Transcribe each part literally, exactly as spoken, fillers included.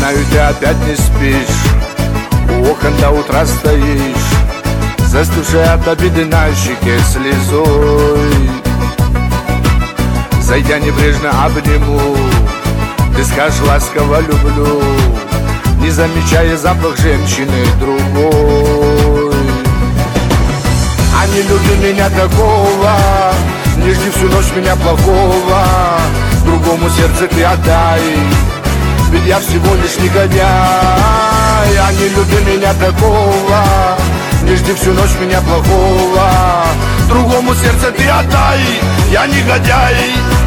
знаю, ты опять не спишь, у окон до утра стоишь, застывшая от обиды на щеке слезой. Зайдя небрежно обниму, ты скажешь ласково люблю, не замечая запах женщины другой. А не люби меня такого, не жди всю ночь меня плохого, другому сердце ты отдай, ведь я всего лишь негодяй. А не люби меня такого, не жди всю ночь меня плохого, другому сердце ты отдай, я негодяй.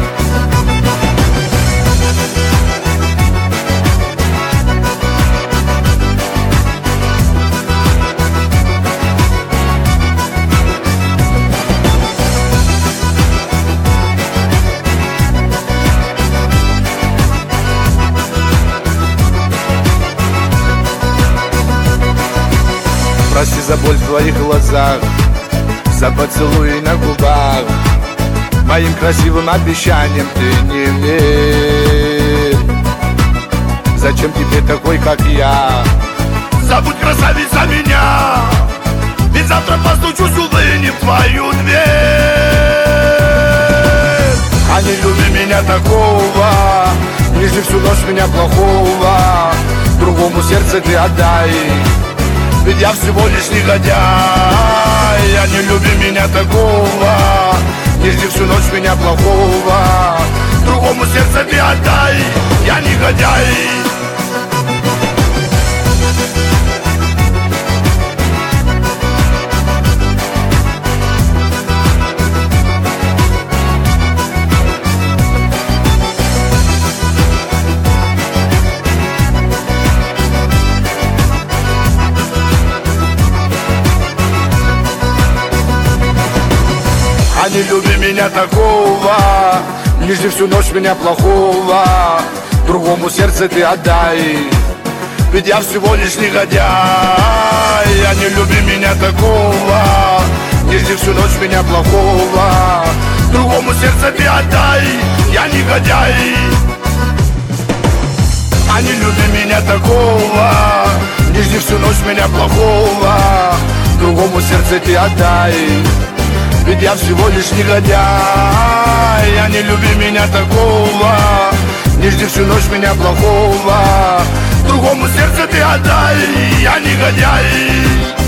Прости за боль в твоих глазах, за поцелуи на губах, моим красивым обещаниям ты не верь. Зачем тебе такой, как я? Забудь, красавица, меня, ведь завтра постучусь, увы, не в твою дверь. А не люби меня такого, не жди всю ночь меня плохого, другому сердце ты отдай, ведь я всего лишь негодяй. А не люби меня такого, не жди всю ночь меня плохого, другому сердце ты отдай, я негодяй. А не люби меня такого, не жди всю ночь меня плохого, другому сердце ты отдай, ведь я всего лишь негодяй. А не люби меня такого, не жди всю ночь меня плохого, другому сердце ты отдай, я негодяй. А не люби меня такого, не жди всю ночь меня плохого, другому сердце ты отдай, ведь я всего лишь негодяй. А не люби меня такого, не жди всю ночь меня плохого, другому сердце ты отдай, я негодяй.